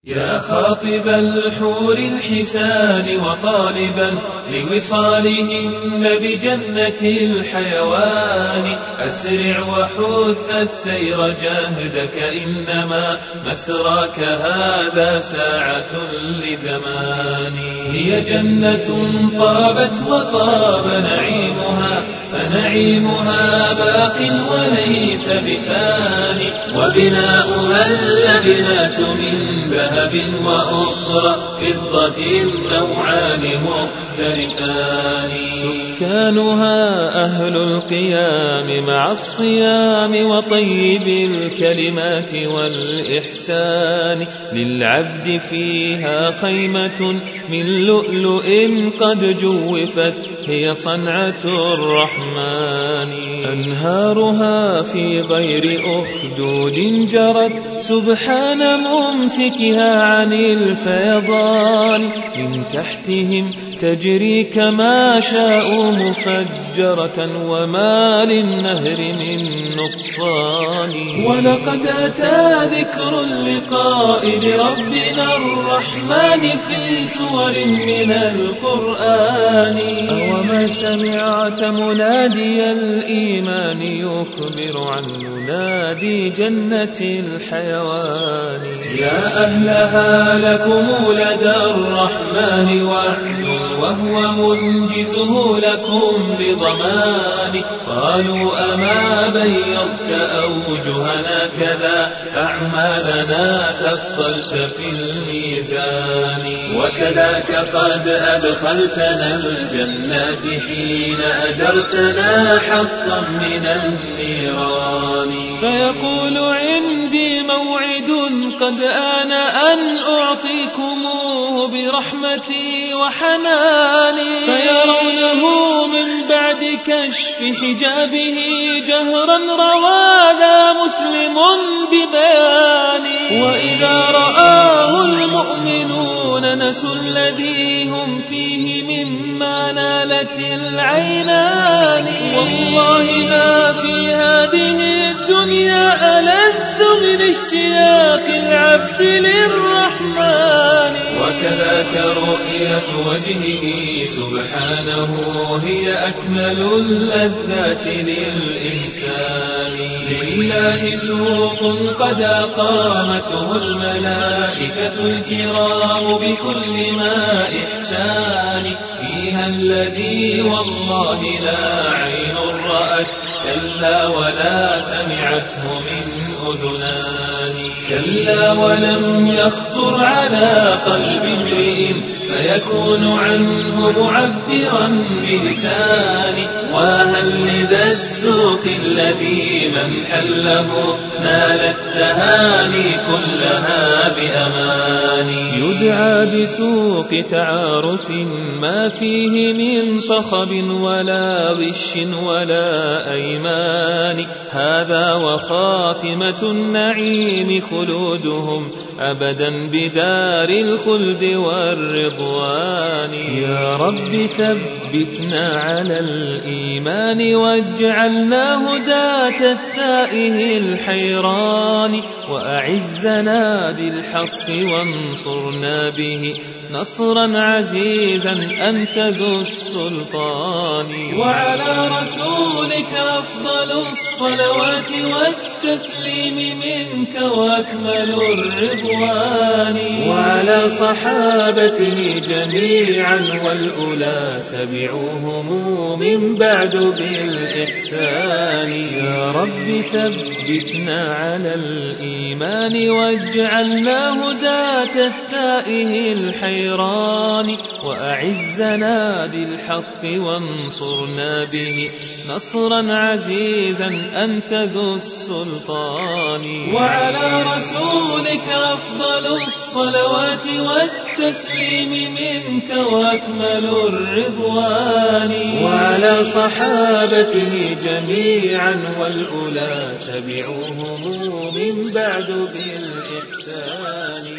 يا خاطب الحور الحسان وطالبا لوصالهن بجنة الحيوان أسرع وحث السير جاهدك إنما مسراك هذا ساعة لزمان هي جنة طابت وطاب نعيمها فنعيمها باق وليس بفاني وبناؤها اللبنات من ذهب وأخرى فضة نوعان مختلفان سكانها أهل القيام مع الصيام وطيب الكلمات والإحسان للعبد فيها خيمة من لؤلؤ قد جوفت هي صنعة الرحمن أنهارها في غير أخدود جرت سبحان ممسكها عن الفيضان من تحتهم تجري كما شاء مفجرة وما للنهر من نقصان ولقد أتى ذكر اللقاء بربنا الرحمن في سور من القرآن أوما سمعت منادي الإيمان يخبر عن منادي جنة الحيوان يا أهلها لكم لدى الرحمن وعد وهو منجزه لكم بضمان قالوا أما بيضت أوجهنا كذا أعمالنا فصلت في الميزان وكذاك قد أدخلتنا الجنات حين أجرتنا حقا من النيران فيقول عندي موعد قد آن أن أعطيكموه برحمتي وحناني فيرونه من بعد كشف حجابه جهرا روى ذا مسلم ببياني وإذا رآه المؤمنون نسوا الذي هم فيه مما نالت العينان والله ما في هذه الدنيا ألذ من اشتياق العبد للرحمن وكذاك رؤية وجهه سبحانه هي أكمل اللذات للإنسان لله سوق قد أقامته الملائكة الكرام بكل ما إحسان فيها الذي والله لا عين رأت كلا ولا سمعته من أذنان كلا ولم يخطر على قلب امرئ فيكون عنه معبرا بلسان وهل لذا السوق الذي من حله نال التهاني كلها بأمان يدعى بسوق تعارف ما فيه من صخب ولا غش ولا أيمان هذا وخاتمة النعيم خلودهم أبدا بدار الخلد والرضوان يا رب ثبتنا على الإيمان واجعلنا هداة التائه الحيران وأعزنا بالحق وانصرنا به نصرا عزيزا أنت ذو السلطان وعلى رسولك أفضل الصلوات والتسليم منك وأكمل الرضوان وعلى صحابته جميعا والأولى تبعوهم من بعد بالإحسان يا رب ثبتنا على الإيمان واجعلنا هداة التائه الحيران وأعزنا بالحق وانصرنا به نصرا عزيزا أنت ذو السلطان وعلى رسولك أفضل الصلوات والتسليم منك وأكمل الرضوان وعلى صحابته جميعا والأولى تبعوهم من بعد بالإحسان